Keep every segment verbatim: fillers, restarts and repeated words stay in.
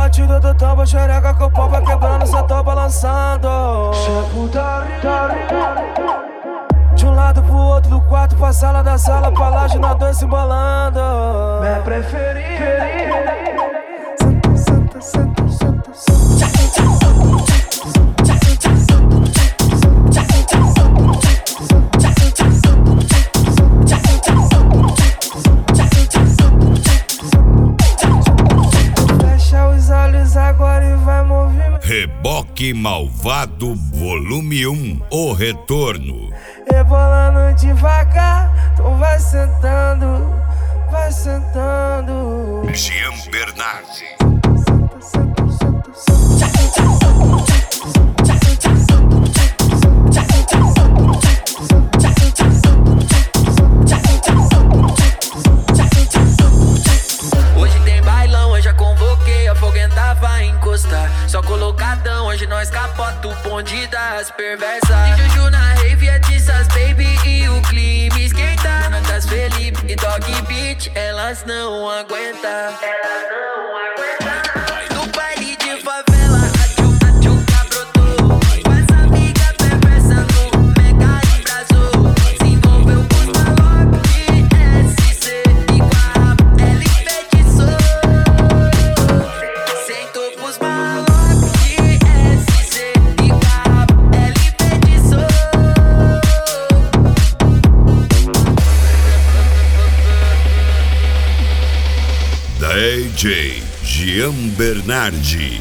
batida do tambo, xereca com o pau vai quebrando, só tô balançando. De um lado pro outro do quarto, pra sala da sala, pra laje, nós dois se embolando. Minha preferida. Senta, senta, senta, senta, senta. Fecha os olhos agora e vai movimentar. Reboque Malvado Volume um, O Retorno. Rebolando devagar, então vai sentando, vai sentando. Jean Bernardi. Hoje tem bailão, eu já convoquei, a foguenta vai encostar. Só colocadão, hoje nós capota o bonde das perversas. Tem Juju na rave, é Tissas Baby e o clima esquenta. Natas Felipe e Dog Beat, elas não aguentam. Elas não aguentam. No baile de favela, a tchuca tchuca brotou. Com essa amiga perversa no mega embrasou. Se envolveu com os malocos de S C e com a rapa ela enfeitiçou. Sentou pros malocos de S C e com a rapa ela enfeitiçou. D J Jean Bernardi.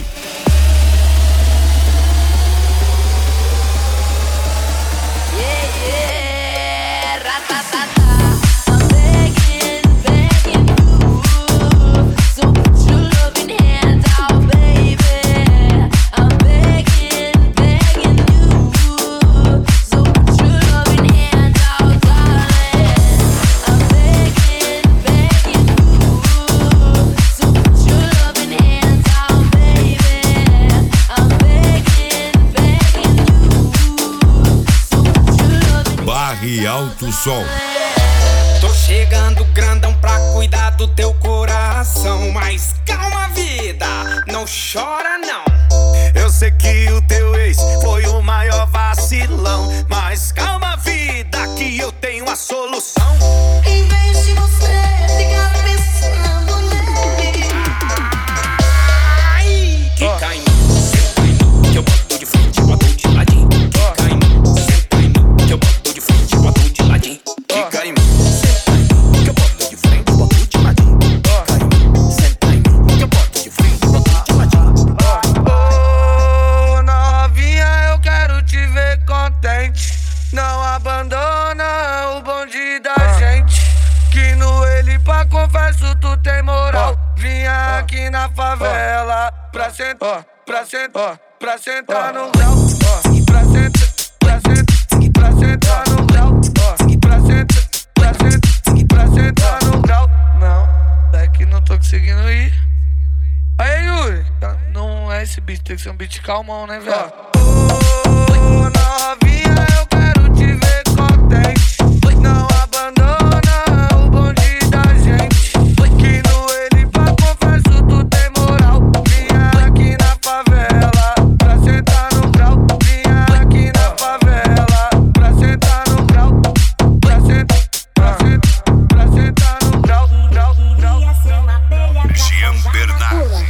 Barre Alto Som. Tô chegando grandão pra cuidar do teu coração. Mas calma, vida, não chora não. Eu sei que o teu ex foi o maior vacilão. Mas calma, vida, que eu tenho a solução. Em vez de você ficar pensando nele, Ai, que Oh. cai em mim, senta em mim, que eu boto de frente, boto de ladinho. Que cai em mim, senta em mim, que eu boto de frente, boto de ladinho. Que cai em mim, senta em mim, que eu boto de frente, boto de ladinho. Que cai em mim, senta em mim, que eu boto de frente, boto de ladinho. Ô, novinha, eu quero te ver contente. Não abandona o bonde da gente. Que no ele pra confesso tu tem moral. Vinha aqui na favela pra sentar, pra sentar, pra sentar no grau. Pra sentar, pra sentar, pra sentar no grau. Pra sentar, pra sentar, pra sentar no grau. Não, é que não tô conseguindo ir. Aí, Yuri, não é esse beat, tem que ser um beat calmão, né, velho? Ô, novinha, eu quero te ver contente. Não abandona o bonde da gente. Que no ele pra confesso tu tem moral. Vinha aqui na favela pra sentar no grau. Vinha aqui na favela pra sentar no grau. Pra sentar, pra sentar, pra sentar no grau, grau, grau. Jean Bernardi.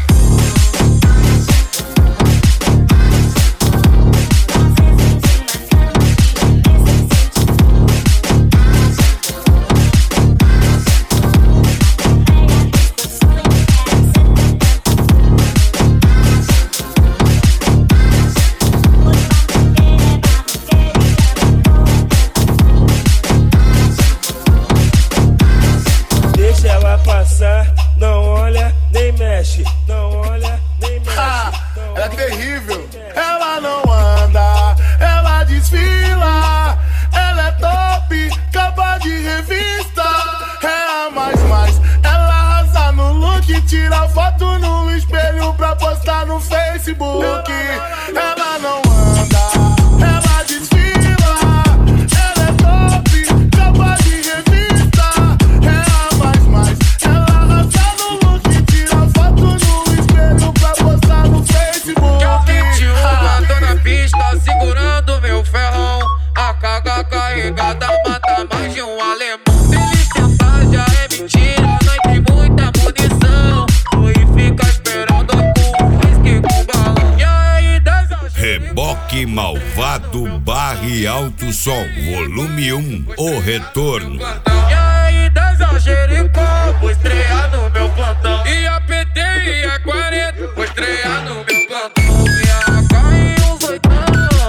Deixa ela passar, não olha nem mexe, não olha nem mexe. Ela é terrível. Ela não anda, ela desfila. Ela é top, capa de revista. É a mais mais. Ela arrasa no look, tira foto no espelho pra postar no Facebook. Ela não anda, ela desfila. Ela é top, capa de revista. É a mais mais. Ela arrasa no look, tira foto no espelho pra postar. do Barre Alto Som, volume um, o retorno. E aí, dança Jericó, vou estrear no meu plantão. E a P T e a quarenta, vou estrear no meu plantão. E a K e os oitão,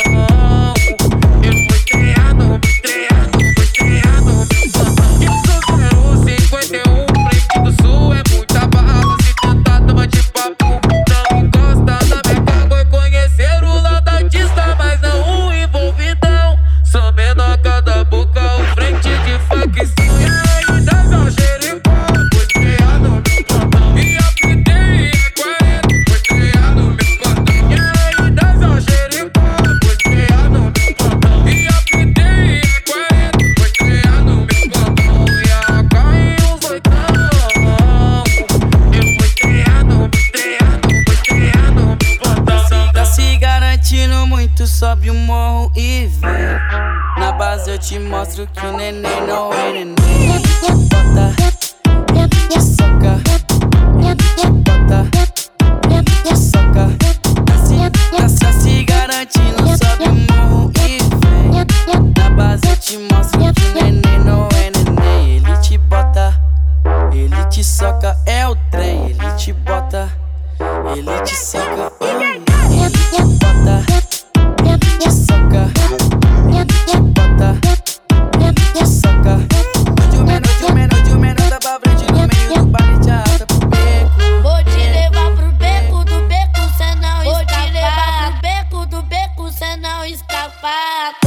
eu vou estrear no, vou estrear no, vou estrear no meu plantão. E o zero cinquenta e um, frente do sul é muita bala. Se tentar tomar de papo, não encosta na minha cara. Foi conhecer o lado artista, mas não o envolvidão. Sou menor cada boca, o frente de facção. E aí, dança Jericó, vou estrear no meu plantão. E a P T e a quarenta, vou estrear no meu plantão. E aí, dança Jericó, vou estrear no meu plantão. E a P T e a quarenta, vou estrear no meu plantão. E a K e os oitão, eu vou estrear no, vou estrear no, vou estrear no meu plantão. Tá se garantindo muito, sobe o morro e vem. Na base eu te mostro que o neném não é neném. Bota, te soca, bota, te soca. Tá se, tá se garantindo, sobe o morro e vem. Na base eu te mostro que o neném não é neném. Ele te bota, ele te soca, é o trem. Ele te bota, ele te soca, ele te bota, te soca, te bota, te soca. De um menor, de um menor, de um menor da pra frente no meio do baile te arrasta pro beco. Vou te levar pro beco do beco, cê não escapa. Vou te levar pro beco do beco, cê não escapa.